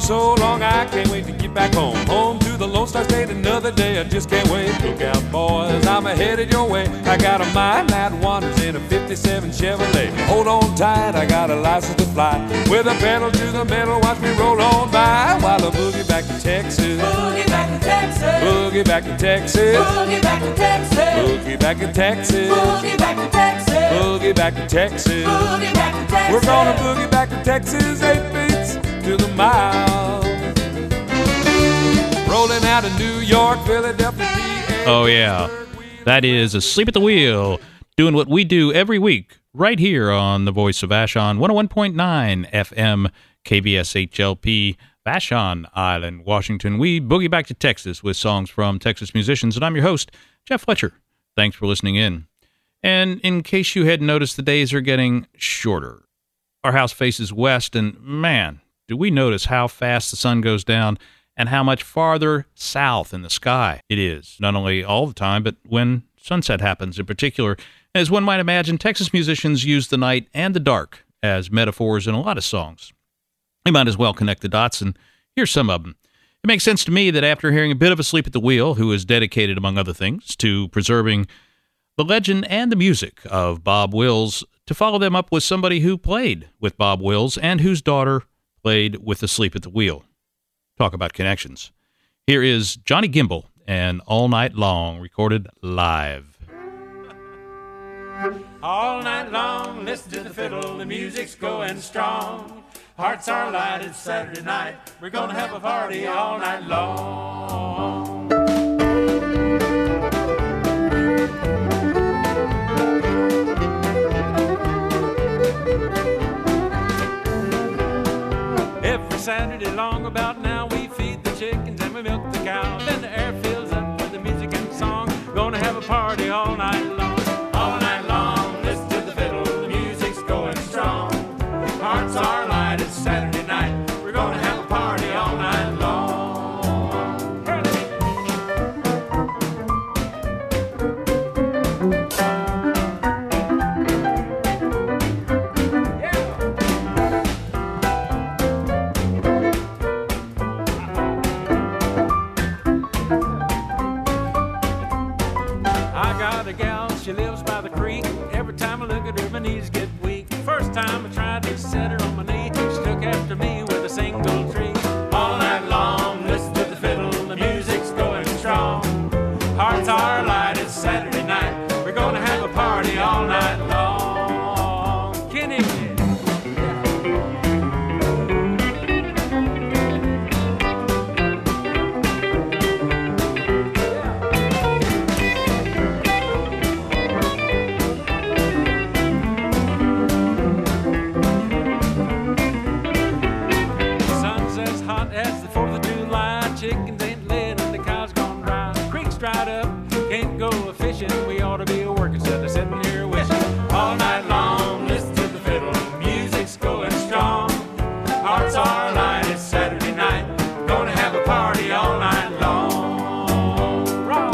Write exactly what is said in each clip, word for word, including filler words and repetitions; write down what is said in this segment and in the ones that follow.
so long, I can't wait to get back home. Home to the Lone Star State, another day, I just can't wait. Look out, boys, I'm headed your way. I got a mind that wanders in a fifty-seven Chevrolet. Hold on tight, I got a license to fly. With a pedal to the metal, watch me roll on by. While I boogie back to Texas. Boogie back to Texas. Boogie back to Texas. Boogie back to Texas. Boogie back to Texas. Boogie back to Texas. Boogie back to Texas. Boogie back to Texas. We're gonna boogie back to Texas, eight beats to the mile. Rolling out of New York, Philadelphia, P A. Oh, yeah. That is Asleep at the Wheel, doing what we do every week right here on the Voice of Vashon, one oh one point nine F M, K V S H L P, Vashon Island, Washington. We boogie back to Texas with songs from Texas musicians, and I'm your host, Jeff Fletcher. Thanks for listening in. And in case you hadn't noticed, the days are getting shorter. Our house faces west, and man, do we notice how fast the sun goes down and how much farther south in the sky it is, not only all the time, but when sunset happens in particular. As one might imagine, Texas musicians use the night and the dark as metaphors in a lot of songs. You might as well connect the dots, and here's some of them. It makes sense to me that after hearing a bit of Asleep at the Wheel, who is dedicated, among other things, to preserving the legend and the music of Bob Wills, to follow them up with somebody who played with Bob Wills and whose daughter played with Asleep at the Wheel. Talk about connections. Here is Johnny Gimbel and All Night Long, recorded live. All night long, listen to the fiddle, the music's going strong. Hearts are light, it's Saturday night, we're gonna have a party all night long. Every Saturday long about now, we feed the chickens and we milk the cow. Then the air fills up with the music and song. Gonna have a party all night long. All night long, listen to the fiddle, the music's going strong. Hearts are light, it's Saturday night. We're gonna have a party all night long. She lives by the creek. Every time I look at her, my knees get weak. First time I tried to set her on my knee, she took after me with a single tree. All night long, listen to the fiddle, the music's going strong. Hearts are light, it's Saturday night. We're gonna have a party all night long. Kenny. Chickens ain't lit and the cow's gone dry. Creek's dried up, can't go a-fishing. We ought to be a-working instead of sitting here wishing. All night long, listen to the fiddle, music's going strong. Hearts are light, it's Saturday night. Gonna have a party all night long. Rock.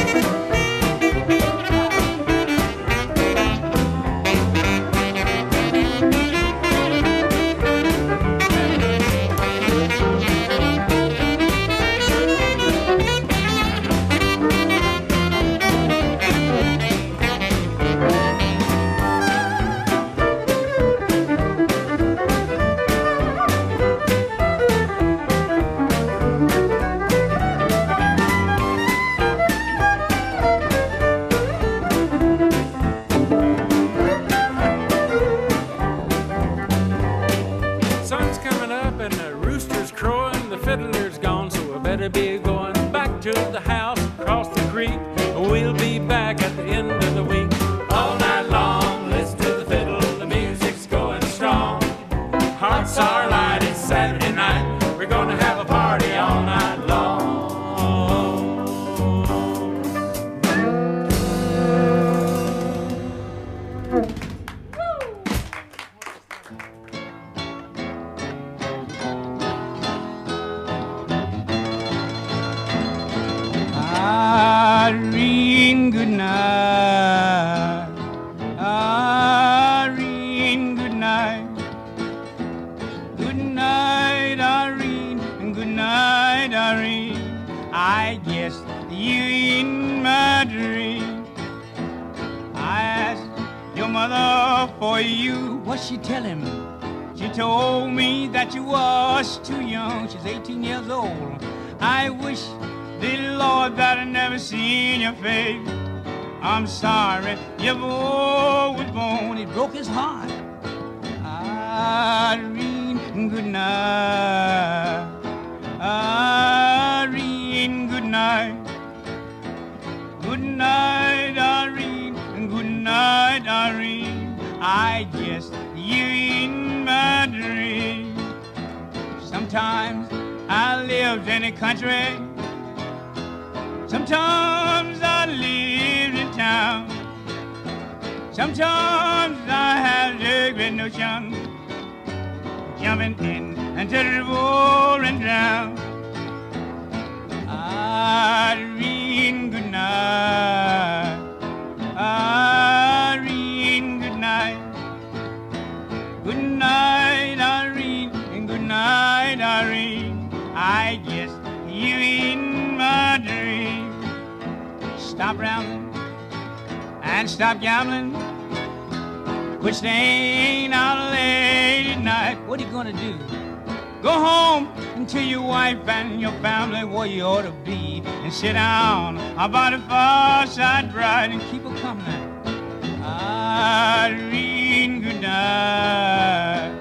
Be going back to the house across the creek. We'll be back at the end of the week. All night long, listen to the fiddle, the music's going strong. Hearts are light, it's Saturday night. We're gonna have a party all night long. mother for you. What'd she tell him? She told me that you was too young. She's eighteen years old. I wish the Lord that I never seen your face. I'm sorry your boy was born. It broke his heart. Irene, good night. Irene, good night. Good night, Irene. Good night, Irene. I guess you in my dream. Sometimes I lived in the country. Sometimes I lived in town. Sometimes I had a great notion jumping in into the river and drown. Irene, good night. Irene, good night. Good night, Irene, and good night, Irene. I guess you in my dream. Stop rambling and stop gambling. Quit staying out late at night. What are you gonna do? Go home and tell your wife and your family where you ought to be, and sit down about the fireside bride and keep her company. Irene, good night.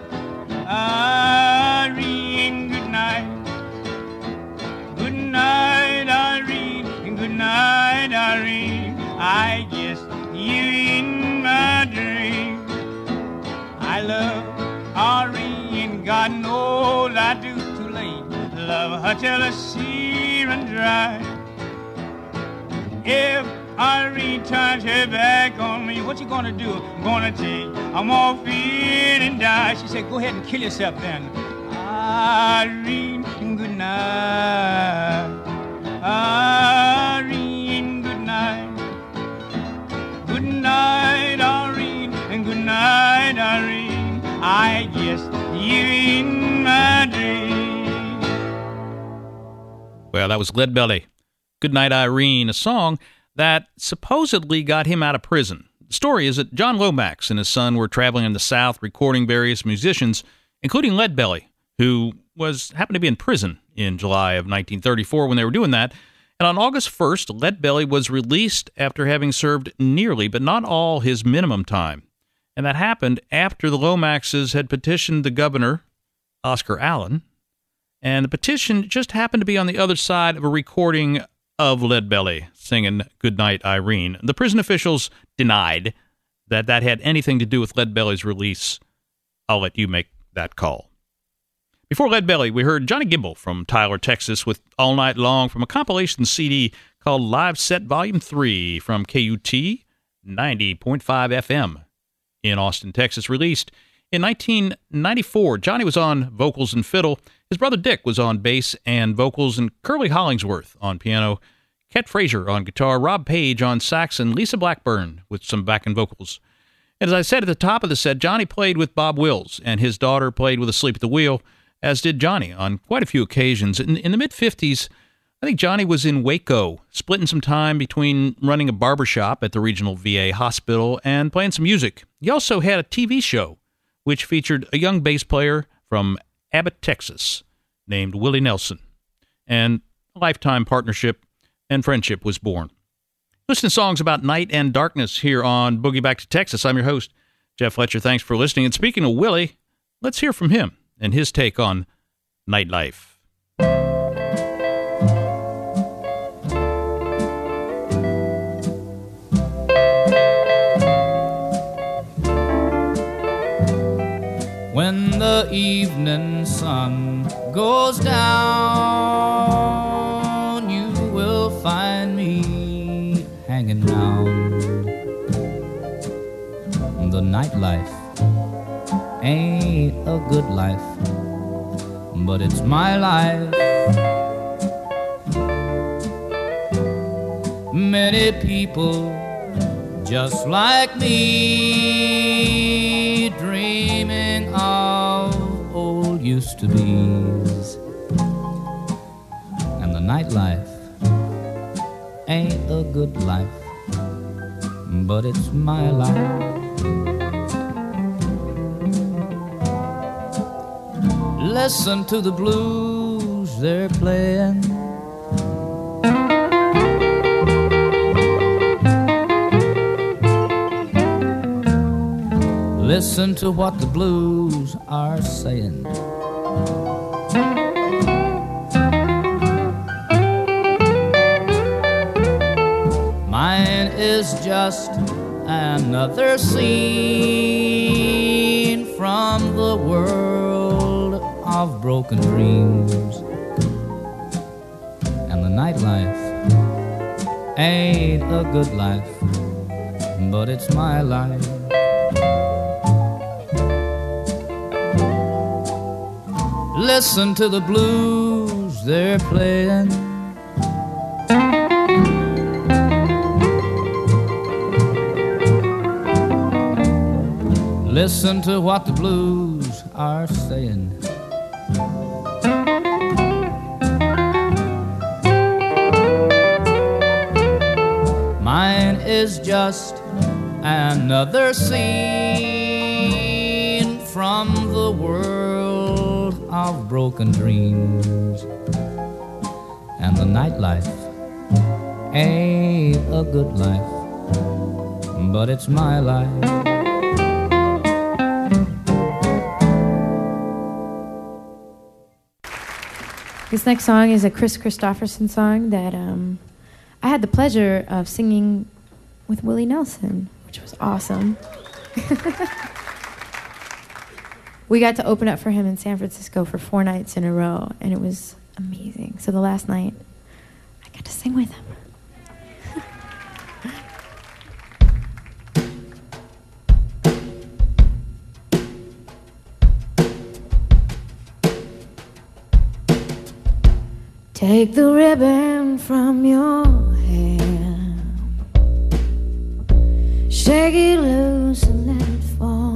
Irene, good night. Good night, Irene, and good night, Irene. I guess you in my dream. I love Irene, God knows I do too late. Love her till the sea run dry. If Irene turns her back on me, what you gonna do? I'm gonna take a morphine and die. She said, go ahead and kill yourself then. Irene, good night. Irene, good night. Good night, Irene, and good night, Irene. I guess you in my dream. Well, that was Leadbelly. Good Night, Irene, a song that supposedly got him out of prison. The story is that John Lomax and his son were traveling in the South recording various musicians, including Leadbelly, who was happened to be in prison in July of nineteen thirty-four when they were doing that. And on August first, Leadbelly was released after having served nearly, but not all, his minimum time. And that happened after the Lomaxes had petitioned the governor, Oscar Allen, and the petition just happened to be on the other side of a recording of Leadbelly singing Goodnight, Irene. The prison officials denied that that had anything to do with Leadbelly's release. I'll let you make that call. Before Leadbelly, we heard Johnny Gimbel from Tyler, Texas, with All Night Long from a compilation C D called Live Set Volume three from K U T ninety point five F M in Austin, Texas, released in nineteen ninety-four. Johnny was on vocals and fiddle. His brother Dick was on bass and vocals, and Curly Hollingsworth on piano, Ket Frazier on guitar, Rob Page on sax, and Lisa Blackburn with some backing vocals. And as I said at the top of the set, Johnny played with Bob Wills, and his daughter played with Asleep at the Wheel, as did Johnny on quite a few occasions. In, in the mid-fifties, I think Johnny was in Waco, splitting some time between running a barbershop at the regional V A hospital and playing some music. He also had a T V show, which featured a young bass player from Abbott, Texas, named Willie Nelson. And a lifetime partnership and friendship was born. Listen to songs about night and darkness here on Boogie Back to Texas. I'm your host, Jeff Fletcher. Thanks for listening. And speaking of Willie, let's hear from him and his take on nightlife. When the evening sun goes down, you will find me hanging round. The nightlife ain't a good life, but it's my life. Many people just like me, dreaming of old used-to-be's. And the nightlife ain't a good life, but it's my life. Listen to the blues they're playing. Listen to what the blues are saying. Mine is just another scene from the world of broken dreams. And the nightlife ain't a good life, but it's my life. Listen to the blues they're playing. Listen to what the blues are saying. Mine is just another scene from the world of broken dreams. And the nightlife ain't a good life, but it's my life. This next song is a Chris Christopherson song that um, I had the pleasure of singing with Willie Nelson, which was awesome. We got to open up for him in San Francisco for four nights in a row, and it was amazing. So the last night, I got to sing with him. Take the ribbon from your hair, shake it loose and let it fall,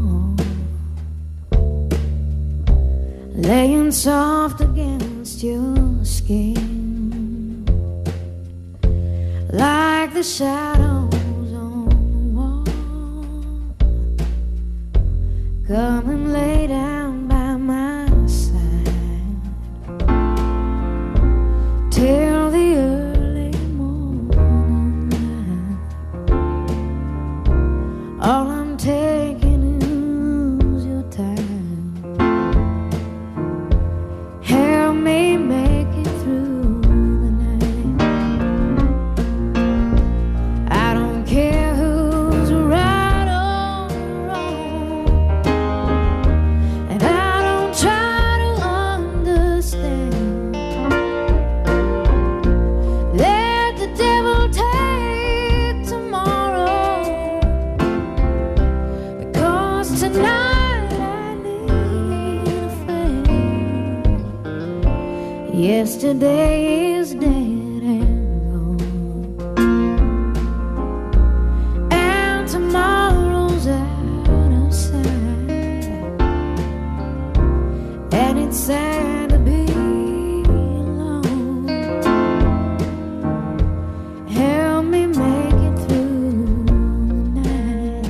laying soft against your skin, like the shadows on the wall. Come and lay down by my side till the early morning light. All I'm taking is your time. Help me make it through the night. I don't care who's right or wrong, and I don't try to understand. Let the devil take tomorrow, because tonight I need a friend. Yesterday is dead and gone, and tomorrow's out of sight, and it's sad to be alone. Help me make it through the night.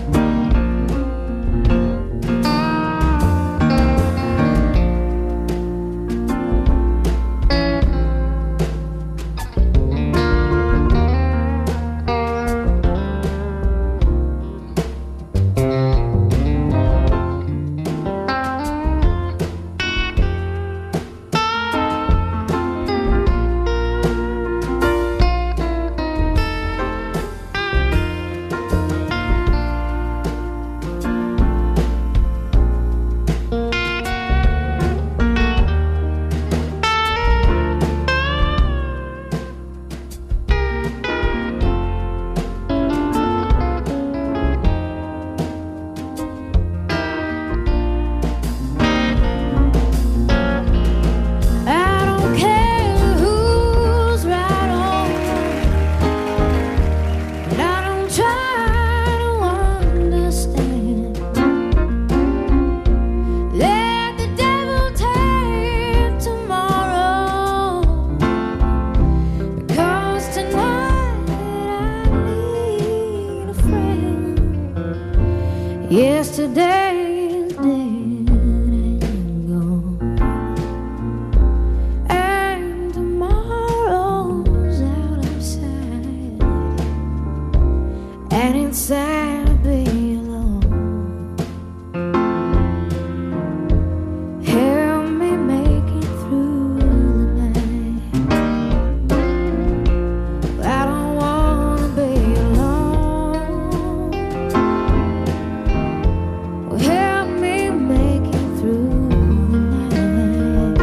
Yesterday is dead and gone, and tomorrow's out of sight, and inside I'll be alone. Help me make it through the night. I don't wanna be alone. Help me make it through the night.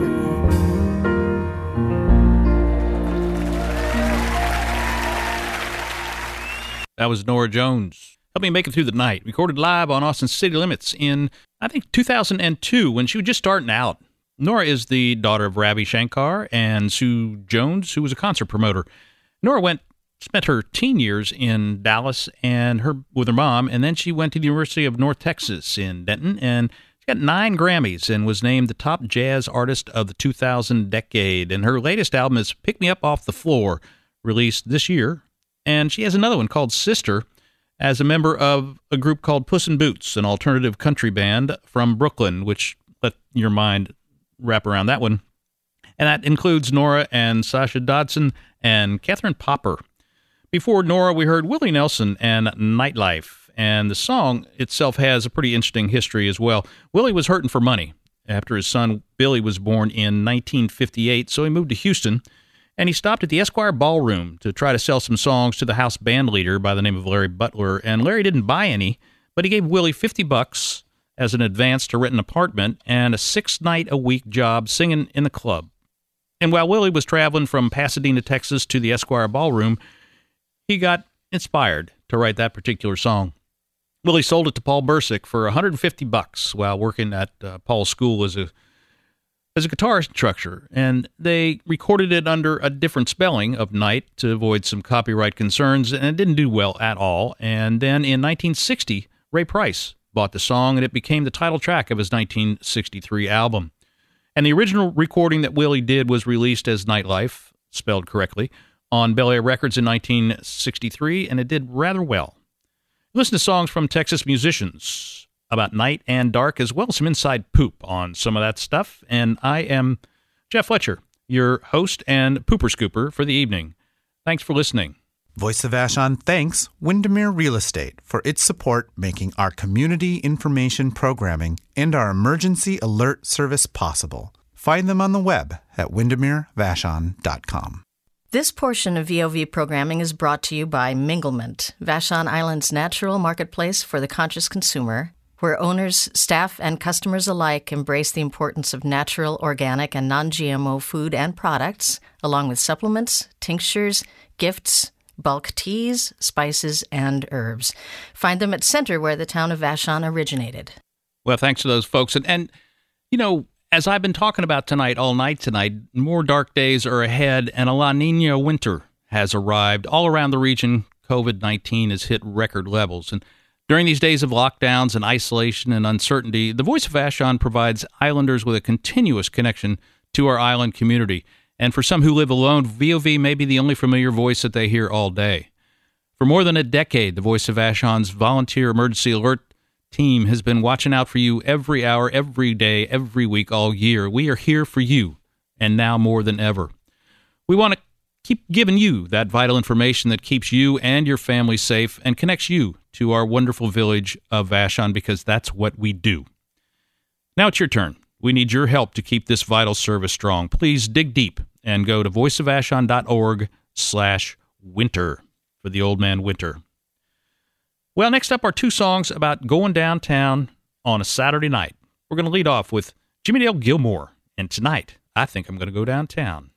That was Norah Jones. Help Me Make It Through the Night. Recorded live on Austin City Limits in, I think, two thousand two, when she was just starting out. Norah is the daughter of Ravi Shankar and Sue Jones, who was a concert promoter. Norah went, spent her teen years in Dallas and her with her mom, and then she went to the University of North Texas in Denton, and she got nine Grammys and was named the top jazz artist of the two thousand decade. And her latest album is Pick Me Up Off the Floor, released this year. And she has another one called Sister, as a member of a group called Puss in Boots, an alternative country band from Brooklyn, which let your mind wrap around that one. And that includes Norah and Sasha Dodson and Catherine Popper. Before Norah, we heard Willie Nelson and Nightlife, and the song itself has a pretty interesting history as well. Willie was hurting for money after his son Billy was born in nineteen fifty-eight, so he moved to Houston, and he stopped at the Esquire Ballroom to try to sell some songs to the house band leader by the name of Larry Butler, and Larry didn't buy any, but he gave Willie fifty bucks as an advance to rent an apartment and a six-night-a-week job singing in the club. And while Willie was traveling from Pasadena, Texas to the Esquire Ballroom, he got inspired to write that particular song. Willie sold it to Paul Bursick for one hundred fifty bucks while working at uh, Paul's school as a as a guitar instructor, and they recorded it under a different spelling of Night to avoid some copyright concerns, and it didn't do well at all. And then in nineteen sixty, Ray Price bought the song, and it became the title track of his nineteen sixty-three album. And the original recording that Willie did was released as Nightlife, spelled correctly, on Bel Air Records in nineteen sixty-three, and it did rather well. Listen to songs from Texas musicians about night and dark, as well as some inside poop on some of that stuff. And I am Jeff Fletcher, your host and pooper scooper for the evening. Thanks for listening. Voice of Vashon thanks Windermere Real Estate for its support making our community information programming and our emergency alert service possible. Find them on the web at windermere vashon dot com. This portion of V O V programming is brought to you by Minglement, Vashon Island's natural marketplace for the conscious consumer, where owners, staff, and customers alike embrace the importance of natural, organic, and non-G M O food and products, along with supplements, tinctures, gifts, bulk teas, spices, and herbs. Find them at Center, where the town of Vashon originated. Well, thanks to those folks. And, and, you know, as I've been talking about tonight, all night tonight, more dark days are ahead, and a La Nina winter has arrived. All around the region, covid nineteen has hit record levels. And during these days of lockdowns and isolation and uncertainty, the Voice of Vashon provides islanders with a continuous connection to our island community. And for some who live alone, V O V may be the only familiar voice that they hear all day. For more than a decade, the Voice of Vashon's volunteer emergency alert team has been watching out for you every hour, every day, every week, all year. We are here for you, and now more than ever. We want to keep giving you that vital information that keeps you and your family safe and connects you to our wonderful village of Vashon, because that's what we do. Now it's your turn. We need your help to keep this vital service strong. Please dig deep and go to voiceofvashon.org slash winter for the old man winter. Well, next up are two songs about going downtown on a Saturday night. We're going to lead off with Jimmie Dale Gilmore, and Tonight, I Think I'm Going to Go Downtown.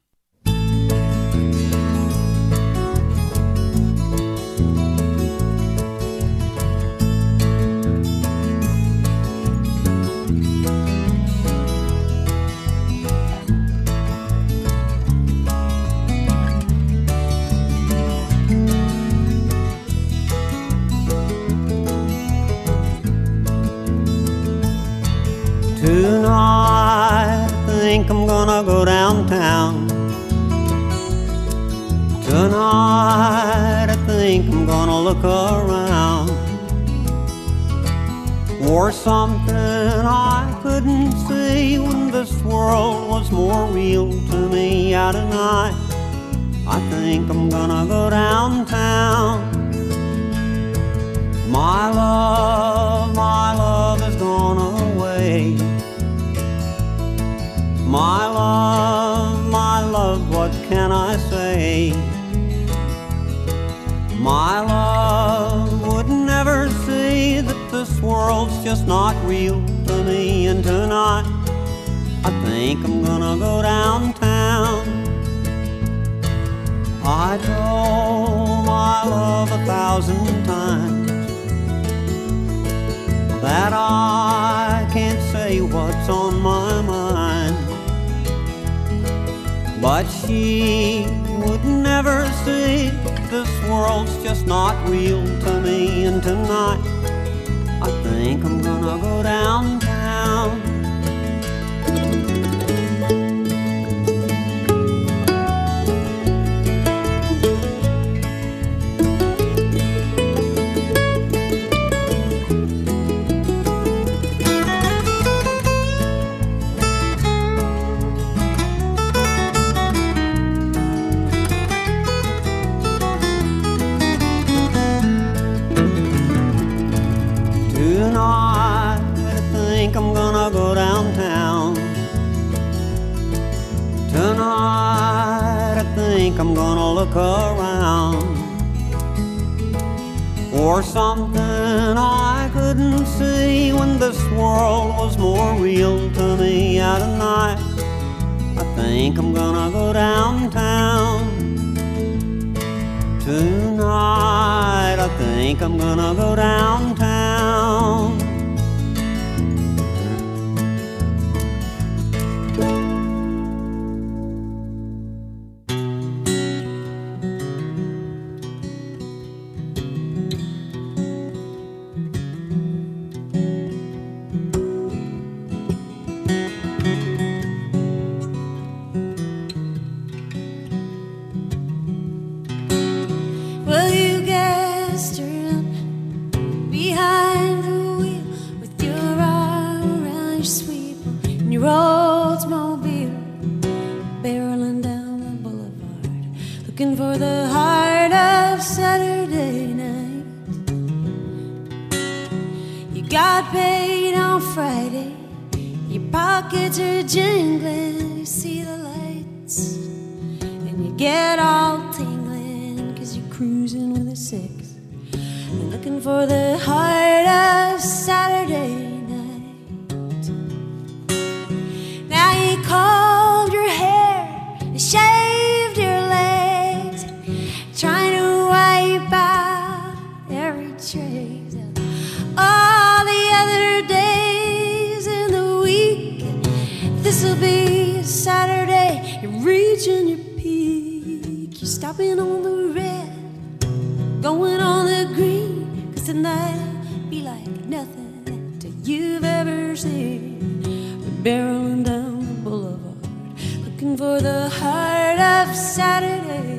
Tonight, I think I'm gonna go downtown. Tonight, I think I'm gonna look around. or something I couldn't see when this world was more real to me. Out tonight, I think I'm gonna go downtown. My love, my love has gone away. My love, my love, what can I say? My love would never see that this world's just not real to me. And tonight, I think I'm gonna go downtown. I told my love a thousand times that I can't say what's on my mind, but she would never see this world's just not real to me. And tonight, I think I'm gonna go downtown. I'm gonna go downtown. Tonight I think I'm gonna look around for something I couldn't see when this world was more real to me. Out tonight, I think I'm gonna go downtown. Tonight I think I'm gonna go downtown. For the heart of Saturday night. You got paid on Friday, your pockets are jingling, you see the lights, and you get all tingling, cause you're cruising with a six. You're looking for the heart of Saturday night. Now you combed your hair, you shaved your legs, trying to wipe out every trace of all the other days in the week. This'll be a Saturday, you're reaching your peak. You're stopping on the red, going on the green, cause tonight'll be like nothing that you've ever seen. We're barreling down the boulevard, looking for the heart of Saturday.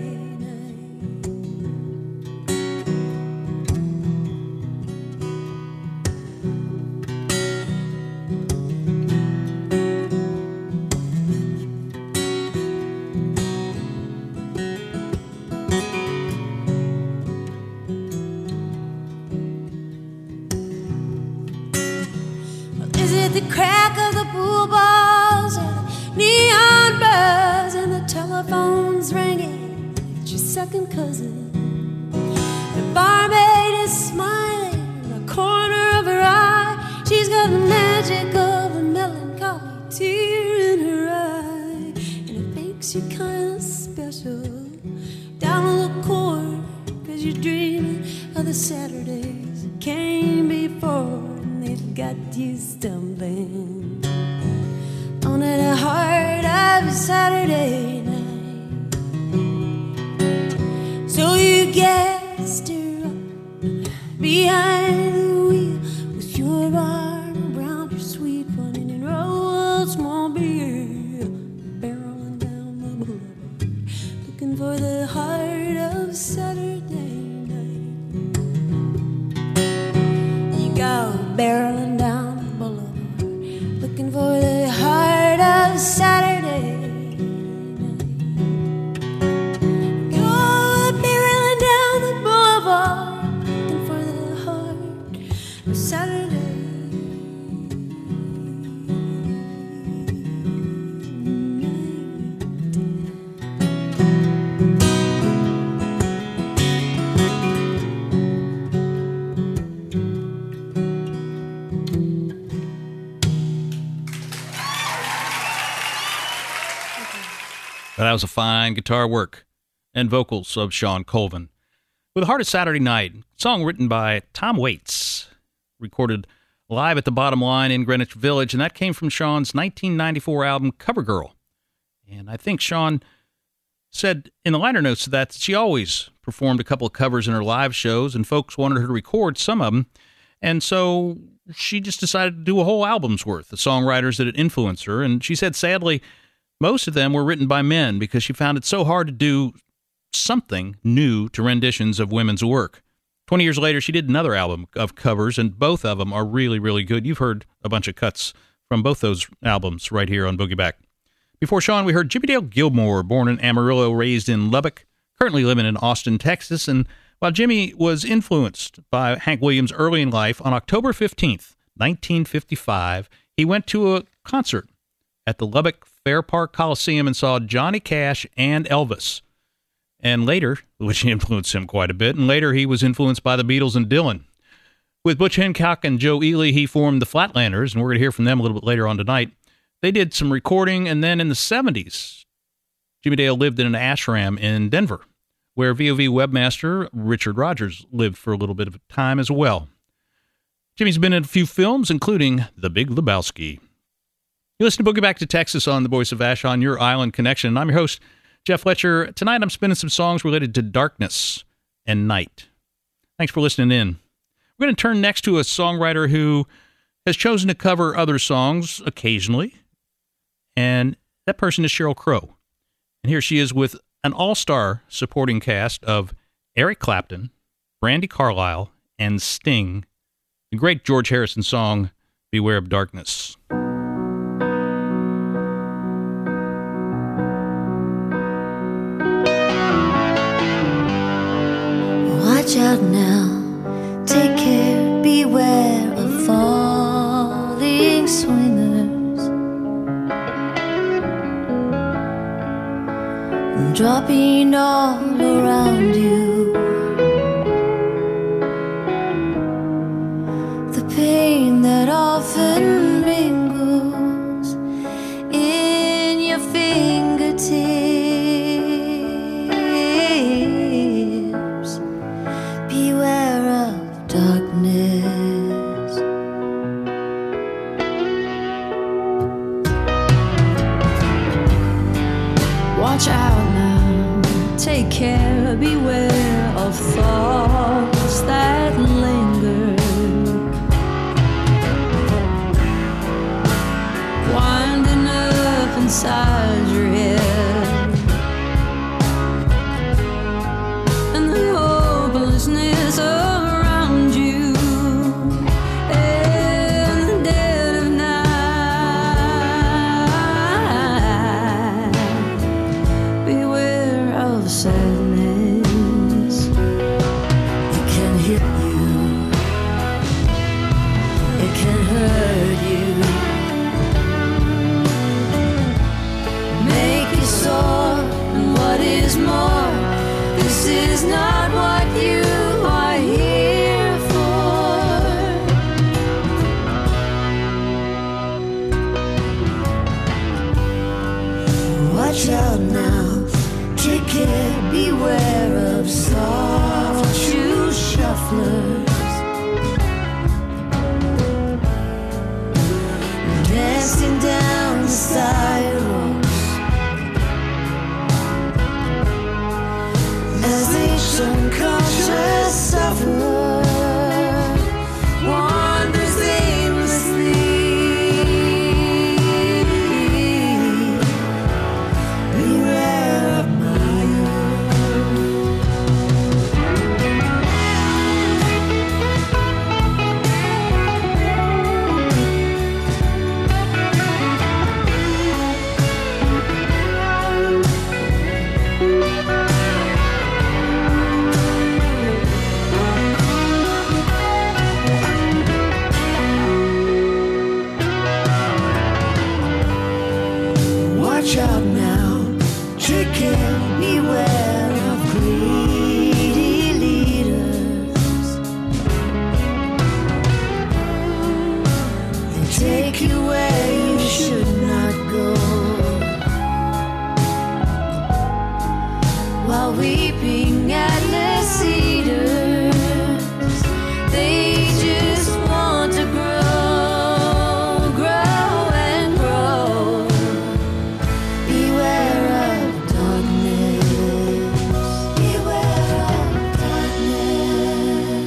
The crack of the pool balls, or the neon buzz, and the telephone's ringing. It's your second cousin. The barmaid is smiling in the corner of her eye. She's got the magic of a melancholy tear in her eye, and it makes you kind of special down in the corner, cause you're dreaming of the Saturdays that came before. It got you stumbling on the heart of a Saturday night. So you gassed her up behind the wheel with your arm around your sweet one, and you rolled small beer, barreling down the boulevard, looking for the heart of a Saturday night. You go barreling down a Saturday. That was a fine guitar work and vocals of Shawn Colvin. With the Heart of Saturday Night, song written by Tom Waits, recorded live at the Bottom Line in Greenwich Village, and that came from Shawn's nineteen ninety-four album Cover Girl. And I think Shawn said in the liner notes that she always performed a couple of covers in her live shows, and folks wanted her to record some of them, and so she just decided to do a whole album's worth of songwriters that had influenced her. And she said, sadly, most of them were written by men because she found it so hard to do something new to renditions of women's work. Twenty years later, she did another album of covers, and both of them are really, really good. You've heard a bunch of cuts from both those albums right here on Boogie Back. Before Shawn, we heard Jimmie Dale Gilmore, born in Amarillo, raised in Lubbock, currently living in Austin, Texas. And while Jimmy was influenced by Hank Williams early in life, on October fifteenth, nineteen fifty-five, he went to a concert at the Lubbock Fair Park Coliseum and saw Johnny Cash and Elvis. And later, which influenced him quite a bit, and later he was influenced by the Beatles and Dylan. With Butch Hancock and Joe Ely, he formed the Flatlanders, and we're going to hear from them a little bit later on tonight. They did some recording, and then in the seventies, Jimmie Dale lived in an ashram in Denver, where V O V webmaster Richard Rogers lived for a little bit of time as well. Jimmy's been in a few films, including The Big Lebowski. You listen to Boogie Back to Texas on the Voice of Vashon, your island connection. And I'm your host, Jeff Fletcher. Tonight I'm spinning some songs related to darkness and night. Thanks for listening in. We're going to turn next to a songwriter who has chosen to cover other songs occasionally, and that person is Sheryl Crow. And here she is with an all-star supporting cast of Eric Clapton, Brandi Carlile, and Sting, the great George Harrison song, Beware of Darkness. Watch out now, take care, beware of falling swingers, dropping all around you. The pain that often mingles in your fingertips. Darkness. Watch out now, take care, beware of thoughts that linger, winding up inside your head, and the hopelessness of sadness. It can hit you, it can hurt you. take you where you should not go. While weeping at the cedars, they just want to grow, grow and grow. Beware of darkness, beware of darkness.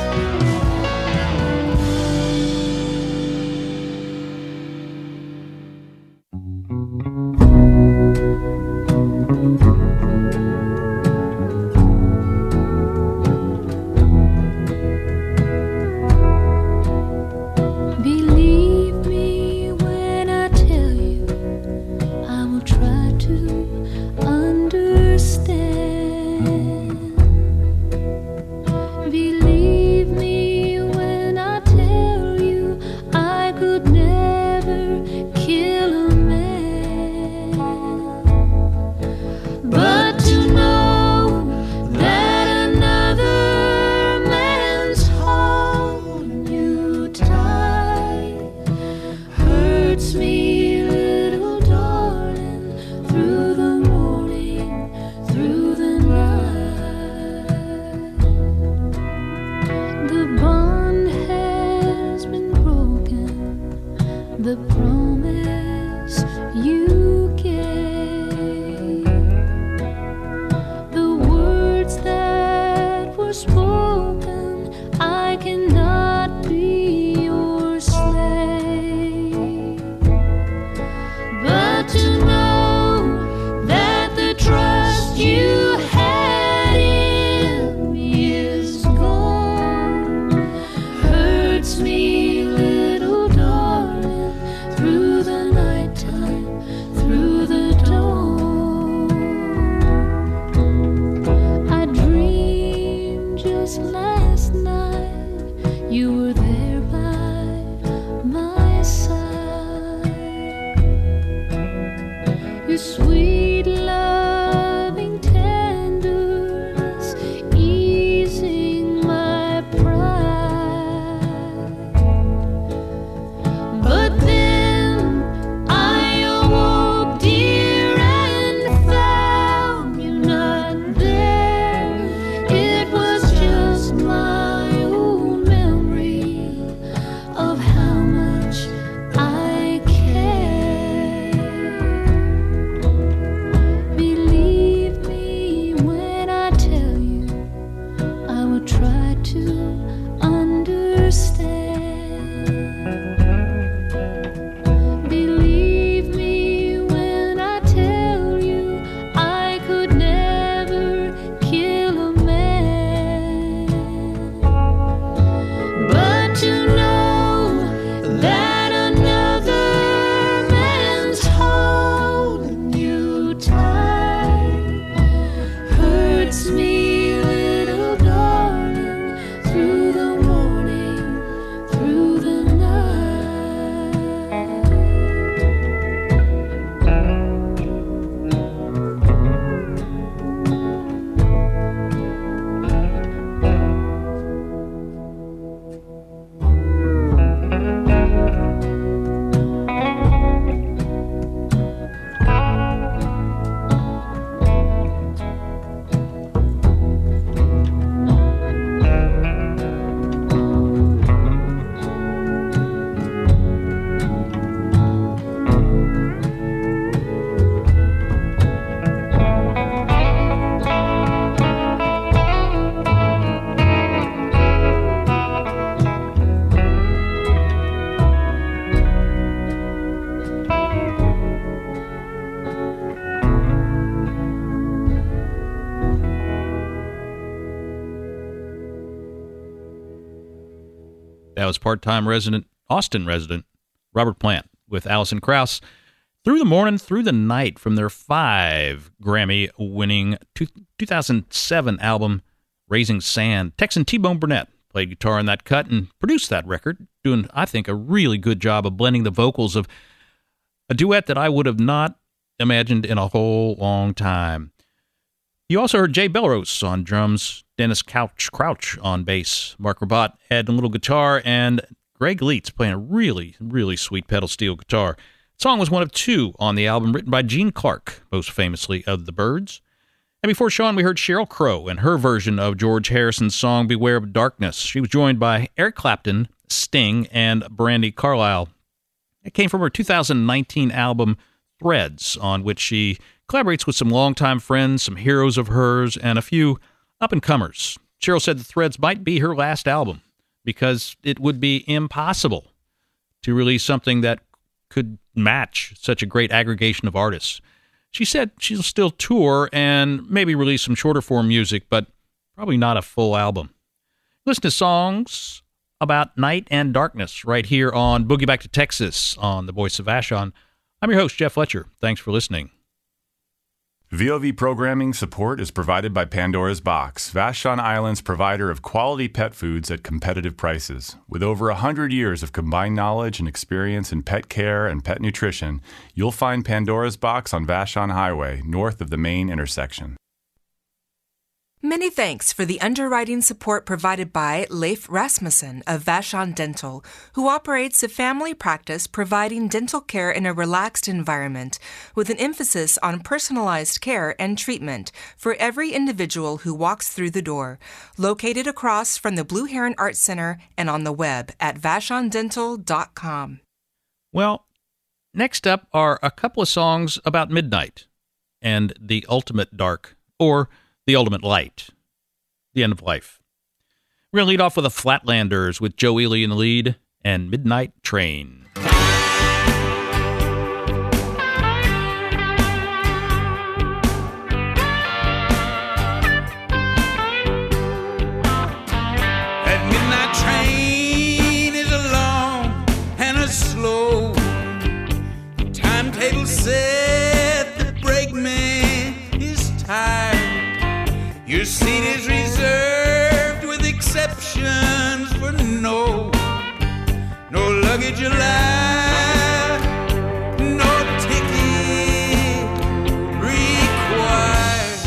Believe me when I tell you, I will try to understand. Believe me when I tell you, I could never kill a man. But to know that another man's holding you tight hurts me, little darling, through the morning, through the night. The bond has been broken, the promise you gave, the words that were spoken, I cannot be your slave. But to know that the trust you had in me is gone hurts me, little darling, through the nighttime, through the dawn. I dreamed just last night you were there by my side. Your sweet loving tenderness easing my pride. But then I awoke, dear, and found you not there. It was just my old memory of how much I care. Believe me when I tell you, I will try to understand. Believe me when I tell you, I could never kill a man. But to know that another man's holding you tight hurts me, little darling, through the morning, through the night. That was part-time resident, Austin resident, Robert Plant with Alison Krauss. Through the Morning, Through the Night from their five Grammy-winning two thousand seven album, Raising Sand. Texan T-Bone Burnett played guitar in that cut and produced that record, doing, I think, a really good job of blending the vocals of a duet that I would have not imagined in a whole long time. You also heard Jay Belrose on drums, Dennis Couch Crouch on bass, Mark Rabat had a little guitar, and Greg Leitz playing a really, really sweet pedal steel guitar. The song was one of two on the album written by Gene Clark, most famously of the Byrds. And before Sean, we heard Sheryl Crow and her version of George Harrison's song Beware of Darkness. She was joined by Eric Clapton, Sting, and Brandi Carlile. It came from her two thousand nineteen album Threads, on which she collaborates with some longtime friends, some heroes of hers, and a few up-and-comers. Sheryl said the Threads might be her last album because it would be impossible to release something that could match such a great aggregation of artists. She said she'll still tour and maybe release some shorter form music, but probably not a full album. Listen to songs about night and darkness right here on Boogie Back to Texas on The Voice of Vashon. I'm your host, Jeff Fletcher. Thanks for listening. V O V programming support is provided by Pandora's Box, Vashon Island's provider of quality pet foods at competitive prices. With over one hundred years of combined knowledge and experience in pet care and pet nutrition, you'll find Pandora's Box on Vashon Highway, north of the main intersection. Many thanks for the underwriting support provided by Leif Rasmussen of Vashon Dental, who operates a family practice providing dental care in a relaxed environment with an emphasis on personalized care and treatment for every individual who walks through the door. Located across from the Blue Heron Art Center and on the web at vashon dental dot com. Well, next up are a couple of songs about midnight and the ultimate dark, or the ultimate light, the end of life. We're going to lead off with the Flatlanders with Joe Ely in the lead and Midnight Train. That midnight train is a long and a slow timetable set. The brakeman is tired. Your seat is reserved with exceptions for no, no luggage allowed, no ticket required.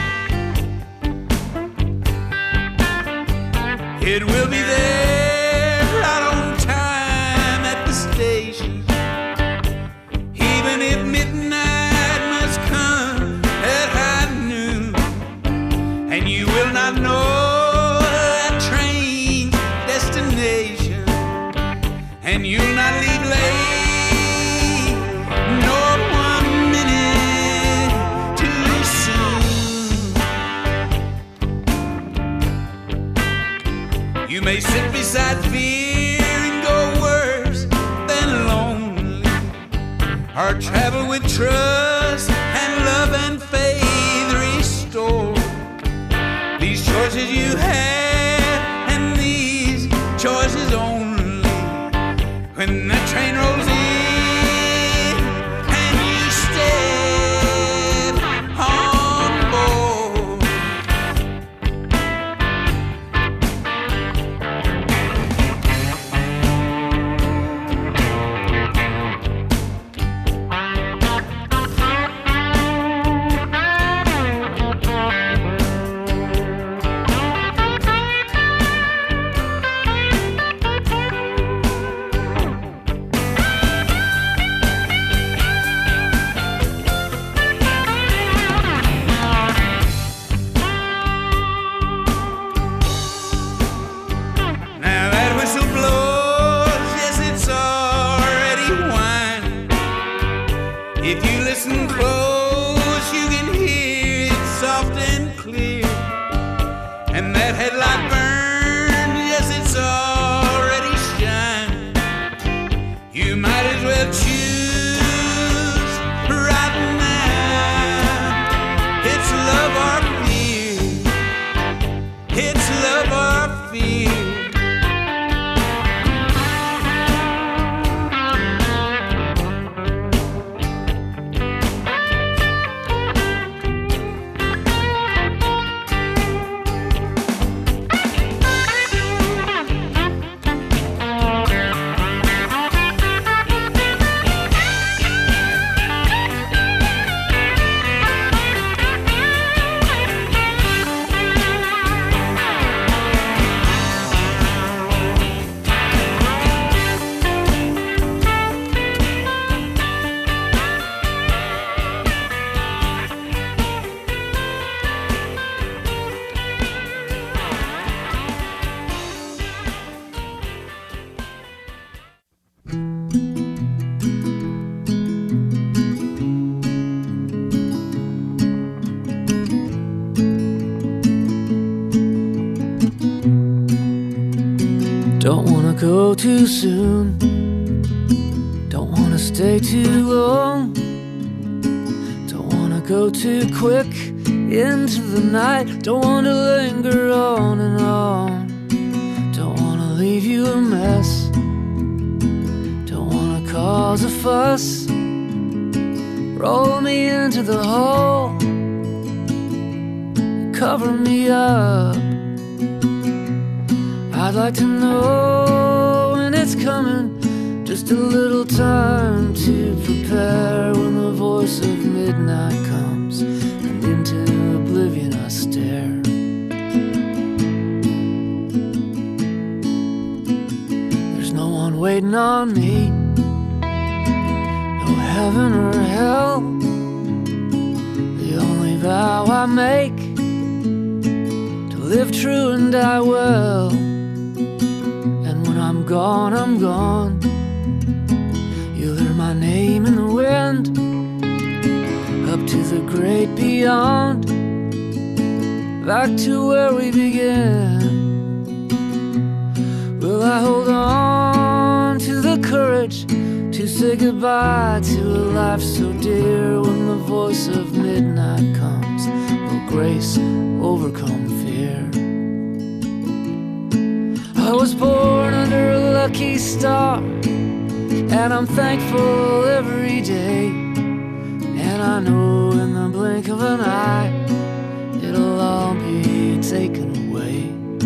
It will be there right on time at the station, even if midnight must come at high noon. And you will not know that train's destination, and you'll not leave late, nor one minute too soon. You may sit beside fear and go worse than lonely, or travel with trust and love and faith restored. These choices you have, and these choices only, when that train rolls in and you step on board. go too soon. Don't wanna stay too long. Don't wanna go too quick into the night. Don't wanna linger on and on. Don't wanna leave you a mess. Don't wanna cause a fuss. Roll me into the hole. Cover me up. I'd like to know when it's coming. Just a little time to prepare. When the voice of midnight comes and into oblivion I stare. There's no one waiting on me. No heaven or hell. The only vow I make, to live true and die well. And when I'm gone, I'm gone. You'll hear my name in the wind, up to the great beyond, back to where we began. Will I hold on to the courage to say goodbye to a life so dear? When the voice of midnight comes, will grace overcome fear? I was born under a lucky star, and I'm thankful every day. And I know in the blink of an eye, it'll all be taken away.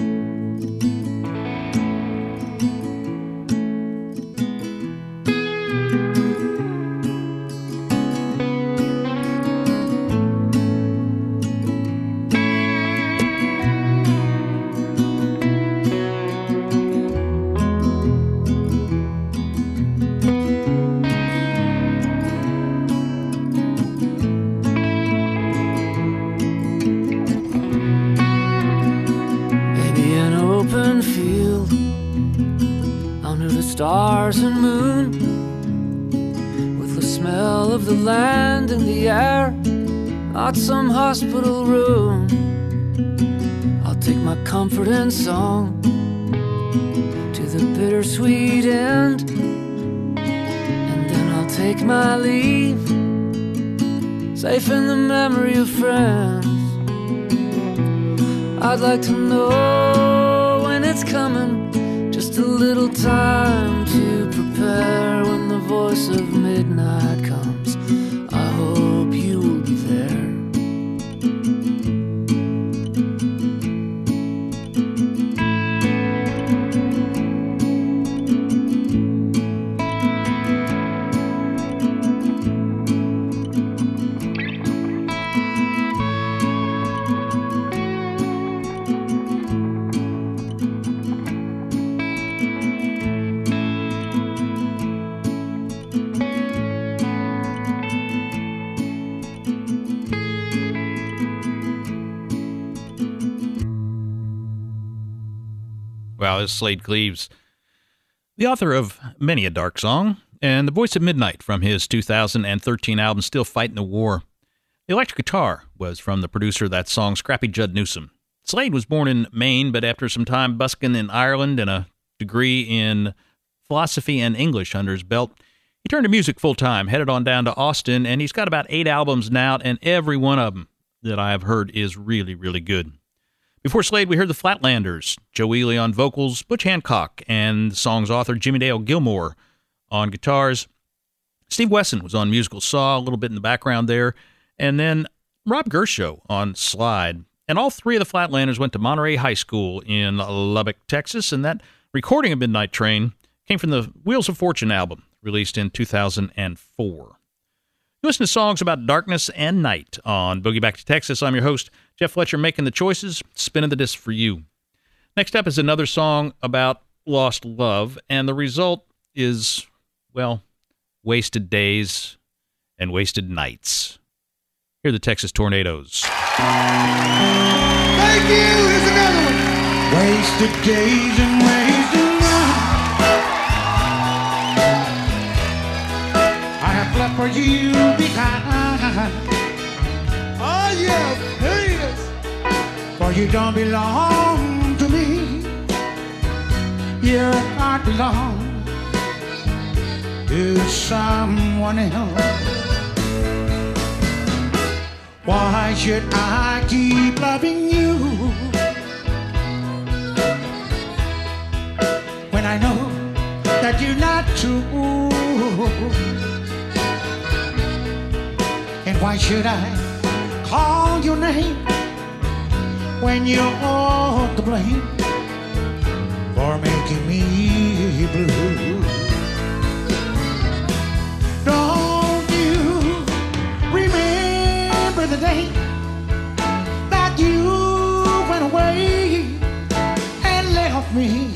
Stars and moon, with the smell of the land in the air, not some hospital room. I'll take my comfort in song to the bittersweet end, and then I'll take my leave, safe in the memory of friends. I'd like to know when it's coming. Just a little time to prepare. When the voice of midnight comes, I hope you will be there. Wow, this is Slade Cleaves, the author of many a dark song, and the voice of midnight from his two thousand thirteen album, Still Fighting the War. The electric guitar was from the producer of that song, Scrappy Judd Newsom. Slade was born in Maine, but after some time busking in Ireland and a degree in philosophy and English under his belt, he turned to music full-time, headed on down to Austin, and he's got about eight albums now, and every one of them that I have heard is really, really good. Before Slade, we heard the Flatlanders, Joe Ely on vocals, Butch Hancock, and the song's author, Jimmy Dale Gilmore, on guitars. Steve Wesson was on musical saw, a little bit in the background there, and then Rob Gershow on slide. And all three of the Flatlanders went to Monterey High School in Lubbock, Texas, and that recording of Midnight Train came from the Wheels of Fortune album, released in two thousand four. You listen to songs about darkness and night on Boogie Back to Texas. I'm your host, Jeff Fletcher, making the choices, spinning the disc for you. Next up is another song about lost love, and the result is, well, wasted days and wasted nights. Here are the Texas Tornadoes. Thank you. Here's another one. Wasted days and wasted nights. I have left for you behind. Oh yeah, haters. For you don't belong to me. Yeah, I heart belongs to someone else. Why should I keep loving you when I know that you're not true? And why should I call your name when you're to blame for making me blue? Don't you remember the day that you went away and left me?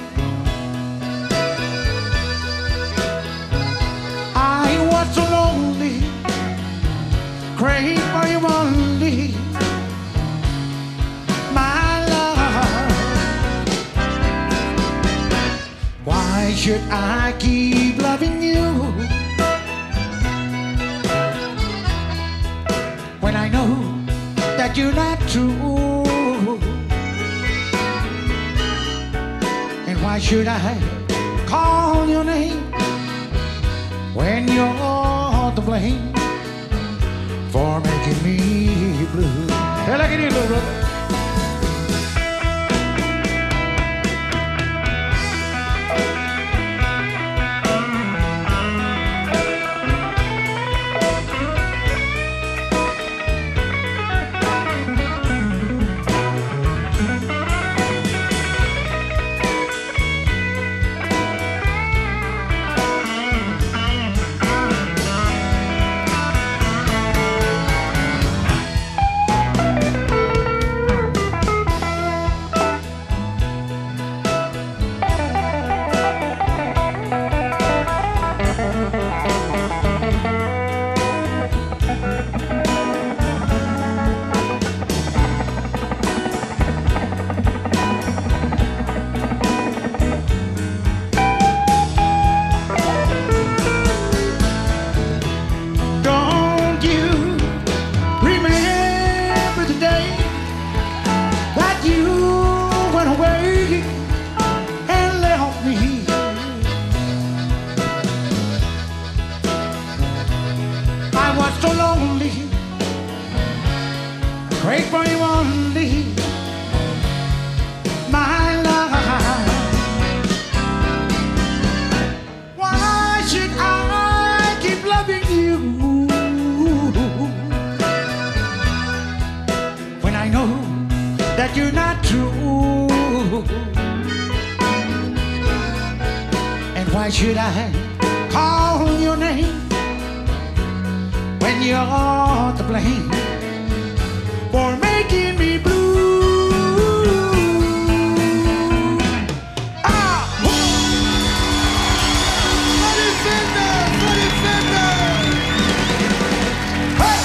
I was so lonely, craved for you only, my love. Why should I keep loving you when I know that you're not true? And why should I call your name when you're to blame for making me blue? Hey, look at you, little brother. Why should I call your name when you're to blame for making me blue? Ah! Bloody Fender! Bloody Fender! Hey!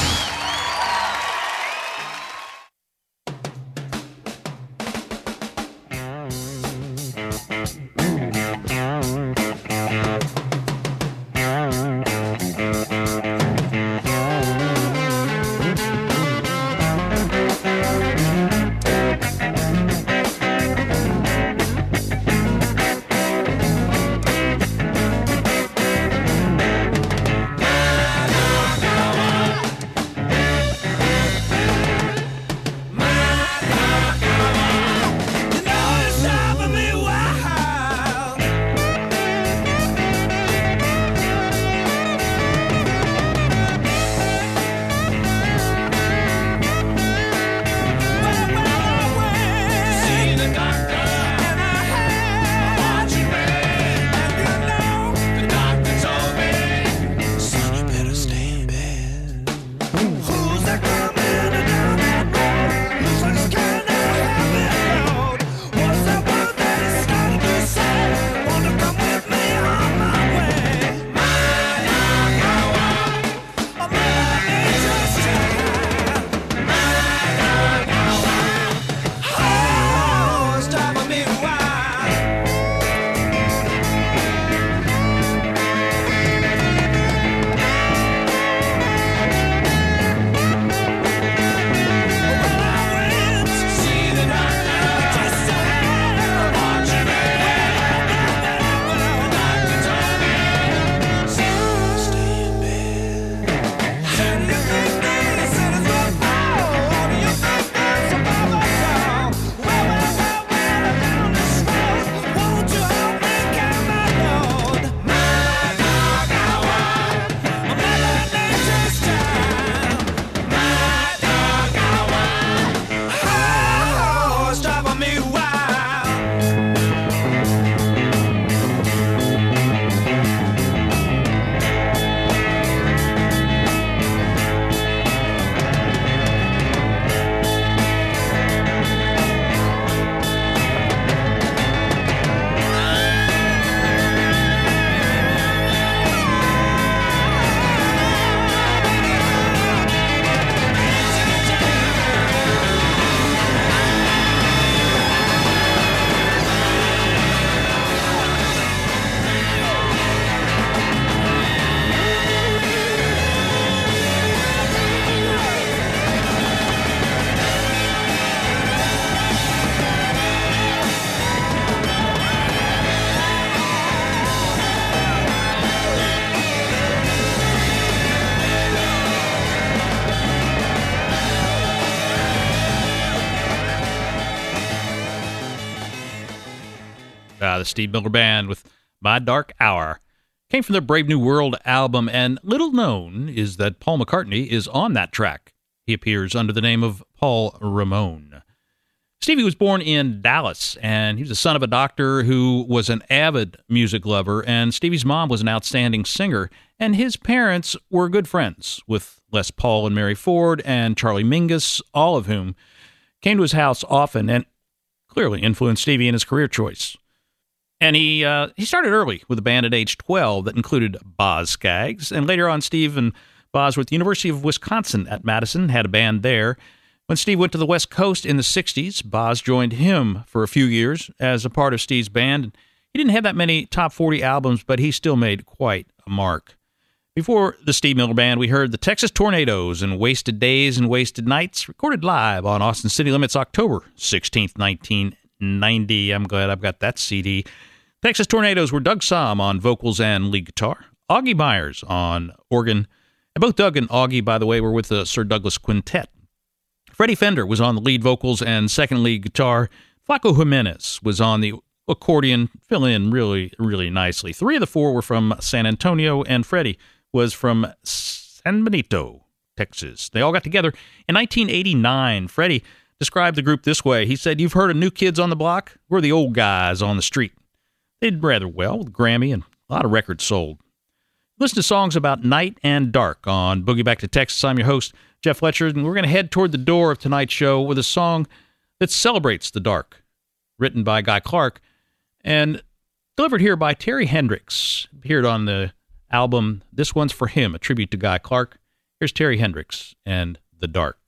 Yeah, the Steve Miller Band with My Dark Hour. Came from their Brave New World album, and little known is that Paul McCartney is on that track. He appears under the name of Paul Ramone. Stevie was born in Dallas, and he was the son of a doctor who was an avid music lover, and Stevie's mom was an outstanding singer, and his parents were good friends with Les Paul and Mary Ford and Charlie Mingus, all of whom came to his house often and clearly influenced Stevie in his career choice. And he uh, he started early with a band at age twelve that included Boz Scaggs, and later on Steve and Boz were at the University of Wisconsin at Madison, had a band there. When Steve went to the West Coast in the sixties, Boz joined him for a few years as a part of Steve's band. He didn't have that many top forty albums, but he still made quite a mark. Before the Steve Miller Band, we heard the Texas Tornadoes and Wasted Days and Wasted Nights, recorded live on Austin City Limits October sixteenth, nineteen ninety. I'm glad I've got that C D. Texas Tornadoes were Doug Somm on vocals and lead guitar, Augie Myers on organ, and both Doug and Augie, by the way, were with the Sir Douglas Quintet. Freddie Fender was on the lead vocals and second lead guitar. Flaco Jimenez was on the accordion, fill in really, really nicely. Three of the four were from San Antonio, and Freddie was from San Benito, Texas. They all got together in nineteen eighty-nine. Freddie described the group this way. He said, "You've heard of New Kids on the Block? We're the old guys on the street." They did rather well with Grammy and a lot of records sold. Listen to songs about night and dark on Boogie Back to Texas. I'm your host, Jeff Fletcher, and we're going to head toward the door of tonight's show with a song that celebrates the dark, written by Guy Clark and delivered here by Terry Hendricks. Appeared on the album This One's for Him, a tribute to Guy Clark. Here's Terry Hendricks and The Dark.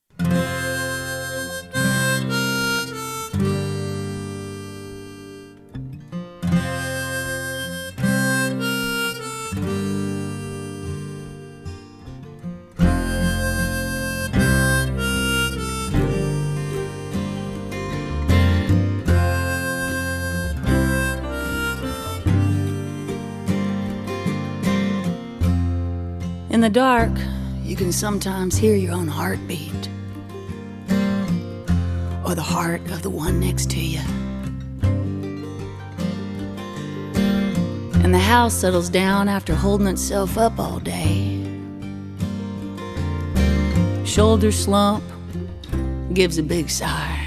In the dark, you can sometimes hear your own heartbeat, or the heart of the one next to you. And the house settles down after holding itself up all day. Shoulder slump, gives a big sigh,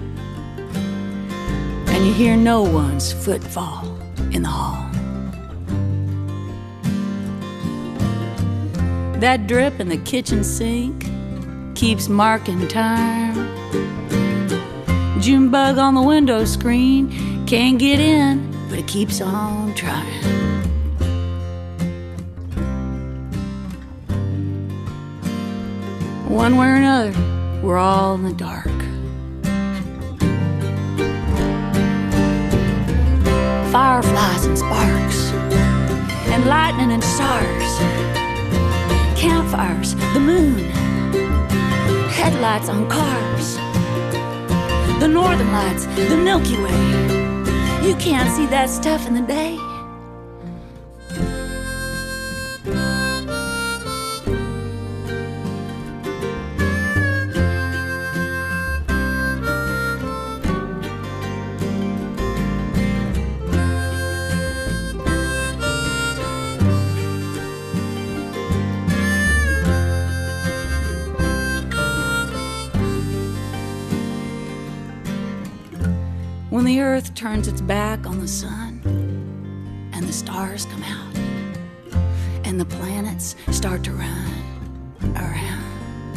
and you hear no one's footfall in the hall. That drip in the kitchen sink keeps marking time. June bug on the window screen can't get in, but it keeps on trying. One way or another, we're all in the dark. Fireflies and sparks, and lightning and stars. Campfires, the moon, headlights on cars, the northern lights, the Milky Way. You can't see that stuff in the day. When the earth turns its back on the sun and the stars come out and the planets start to run around.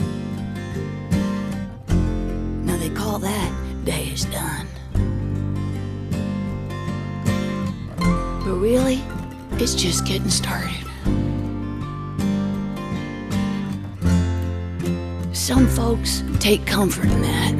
Now they call that day is done. But really, it's just getting started. Some folks take comfort in that.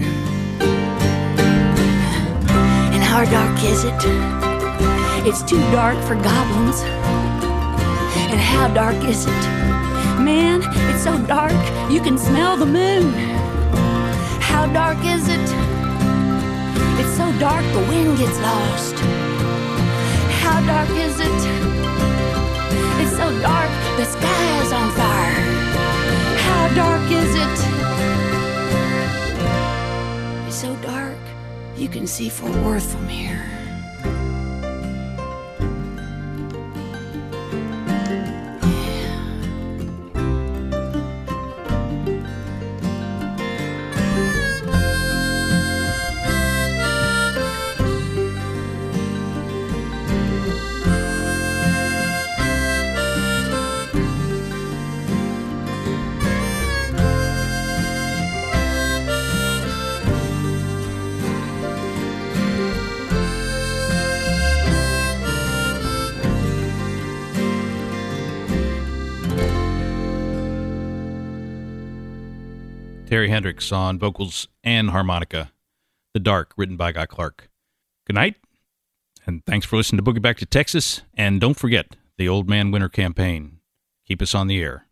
How dark is it? It's too dark for goblins. And how dark is it? Man, it's so dark you can smell the moon. How dark is it? It's so dark the wind gets lost. How dark is it? It's so dark the sky is on fire. How dark is it? It's so dark you can see Fort Worth from here. Terry Hendricks on vocals and harmonica. The Dark, written by Guy Clark. Good night, and thanks for listening to Boogie Back to Texas. And don't forget the Old Man Winter Campaign. Keep us on the air.